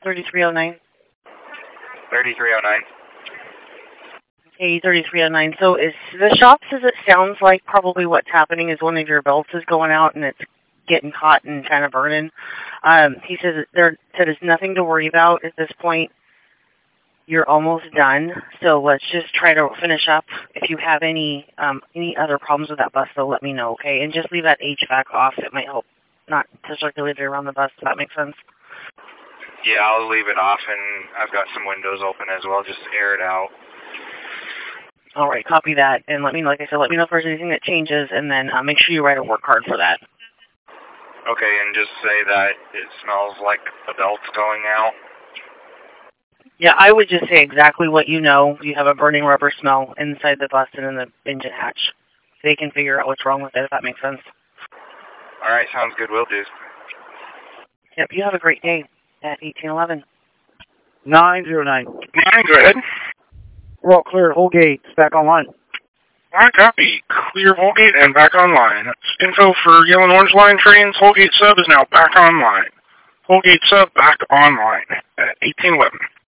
3309. 3309. Hey, 3309. So is the shop says it sounds like probably what's happening is one of your belts is going out and it's getting hot and kind of burning. He says there is nothing to worry about at this point. You're almost done, so let's just try to finish up. If you have any other problems with that bus, though, let me know, okay? And just leave that HVAC off. It might help not to circulate it around the bus. Does that make sense? Yeah, I'll leave it off, and I've got some windows open as well, just to air it out. All right, copy that, and let me know if there's anything that changes, and then make sure you write a work card for that. Okay, and just say that it smells like the belt's going out. Yeah, I would just say exactly what you know. You have a burning rubber smell inside the bus and in the engine hatch. They can figure out what's wrong with it, if that makes sense. All right, sounds good. Will do. Yep, you have a great day at 1811. 909. 9, go ahead. We're all clear. Whole gate's back online. I copy. Clear Holgate and back online. That's info for Yellow and Orange Line trains. Holgate sub is now back online. Holgate sub back online at 1811.